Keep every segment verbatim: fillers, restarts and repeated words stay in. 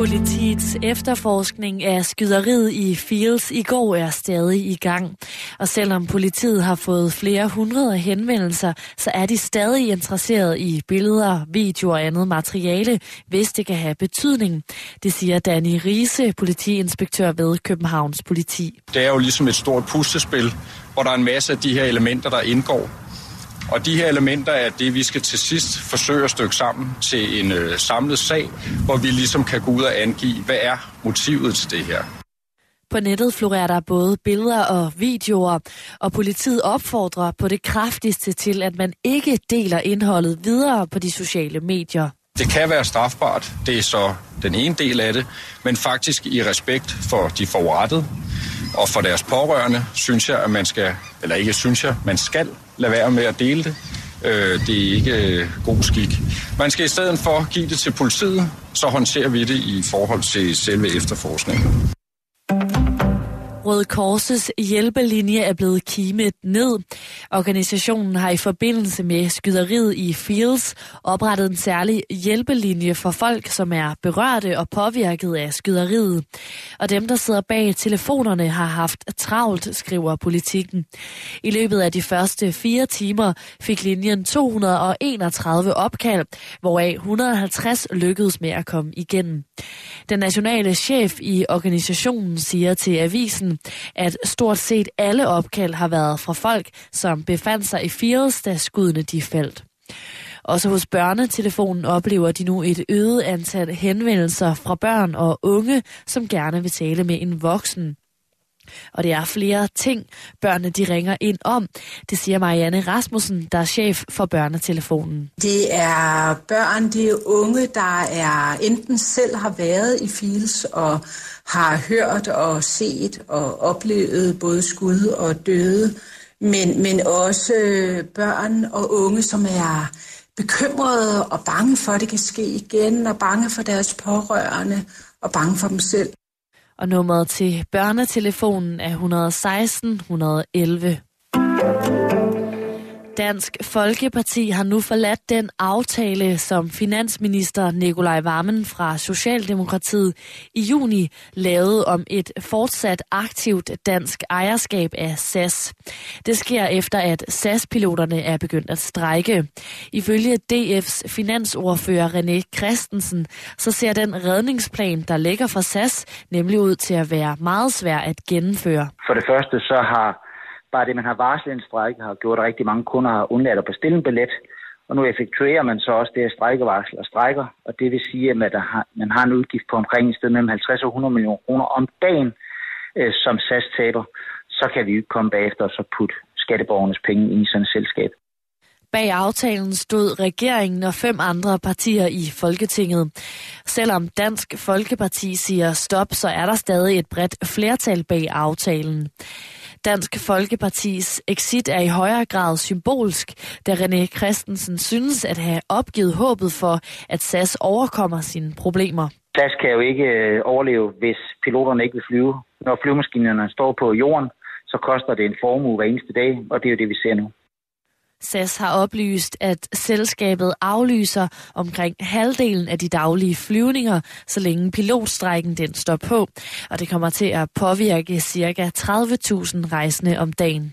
Politiets efterforskning af skyderiet i Fields i går er stadig i gang. Og selvom politiet har fået flere hundrede henvendelser, så er de stadig interesseret i billeder, videoer og andet materiale, hvis det kan have betydning. Det siger Danny Riese, politiinspektør ved Københavns Politi. Det er jo ligesom et stort puslespil, hvor der er en masse af de her elementer, der indgår. Og de her elementer er det, vi skal til sidst forsøge at stykke sammen til en øh, samlet sag, hvor vi ligesom kan gå ud og angive, hvad er motivet til det her. På nettet florerer der både billeder og videoer, og politiet opfordrer på det kraftigste til, at man ikke deler indholdet videre på de sociale medier. Det kan være strafbart, det er så den ene del af det, men faktisk i respekt for de forurettede og for deres pårørende, synes jeg, at man skal, eller ikke synes jeg, man skal lade være med at dele det. Øh, det er ikke øh, god skik. Man skal i stedet for give det til politiet, så håndterer vi det i forhold til selve efterforskningen. Røde Korsets hjælpelinje er blevet kimet ned. Organisationen har i forbindelse med skyderiet i Fields oprettet en særlig hjælpelinje for folk, som er berørte og påvirket af skyderiet. Og dem, der sidder bag telefonerne, har haft travlt, skriver Politikken. I løbet af de første fire timer fik linjen to hundrede og enogtredive opkald, hvoraf et hundrede og halvtreds lykkedes med at komme igennem. Den nationale chef i organisationen siger til avisen, at stort set alle opkald har været fra folk, som befandt sig i Fields, da skuddene de faldt. Også hos børnetelefonen oplever de nu et øget antal henvendelser fra børn og unge, som gerne vil tale med en voksen. Og det er flere ting, børnene de ringer ind om. Det siger Marianne Rasmussen, der er chef for børnetelefonen. Det er børn, det er unge, der er enten selv har været i Fields og har hørt og set og oplevet både skud og døde, men, men også børn og unge, som er bekymrede og bange for, at det kan ske igen, og bange for deres pårørende og bange for dem selv. Og nummeret til børnetelefonen er et hundrede og seksten et hundrede og elleve. Dansk Folkeparti har nu forladt den aftale, som finansminister Nicolai Wammen fra Socialdemokratiet i juni lavede om et fortsat aktivt dansk ejerskab af S A S. Det sker efter, at S A S-piloterne er begyndt at strejke. Ifølge D F's finansordfører René Christensen, så ser den redningsplan, der ligger fra S A S, nemlig ud til at være meget svær at gennemføre. For det første så har bare det, man har varslet en strejke, har gjort, at rigtig mange kunder har undladt at bestille en billet. Og nu effektuerer man så også det her strejkevarsel og strejker. Og det vil sige, at man har, man har en udgift på omkring et sted mellem halvtreds og hundrede millioner kroner om dagen, øh, som S A S taber. Så kan vi jo ikke komme bagefter og så putte skatteborgernes penge i sådan et selskab. Bag aftalen stod regeringen og fem andre partier i Folketinget. Selvom Dansk Folkeparti siger stop, så er der stadig et bredt flertal bag aftalen. Dansk Folkepartis exit er i højere grad symbolsk, da René Christensen synes at have opgivet håbet for, at S A S overkommer sine problemer. S A S kan jo ikke overleve, hvis piloterne ikke vil flyve. Når flyvemaskinerne står på jorden, så koster det en formue hver eneste dag, og det er jo det, vi ser nu. S A S har oplyst, at selskabet aflyser omkring halvdelen af de daglige flyvninger, så længe pilotstrejken den står på, og det kommer til at påvirke ca. tredive tusind rejsende om dagen.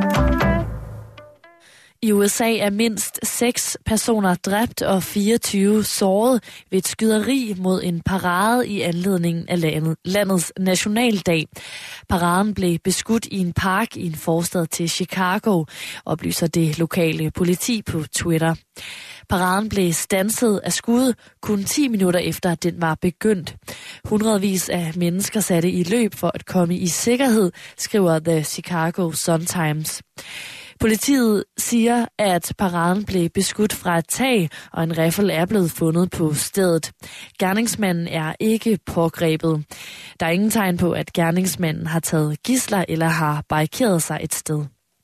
I U S A er mindst seks personer dræbt og fireogtyve såret ved et skyderi mod en parade i anledningen af landet, landets nationaldag. Paraden blev beskudt i en park i en forstad til Chicago, oplyser det lokale politi på Twitter. Paraden blev standset af skud kun ti minutter efter, at den var begyndt. Hundredvis af mennesker satte i løb for at komme i sikkerhed, skriver The Chicago Sun-Times. Politiet siger, at paraden blev beskudt fra et tag, og en riffel er blevet fundet på stedet. Gerningsmanden er ikke pågrebet. Der er ingen tegn på, at gerningsmanden har taget gidsler eller har barrikeret sig et sted.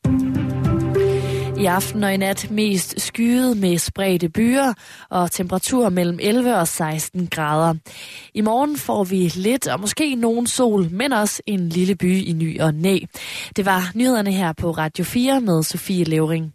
I aften og i nat mest skyet med spredte byer og temperatur mellem elleve og seksten grader. I morgen får vi lidt og måske nogen sol, men også en lille by i ny og næ. Det var nyhederne her på Radio fire med Sofie Levering.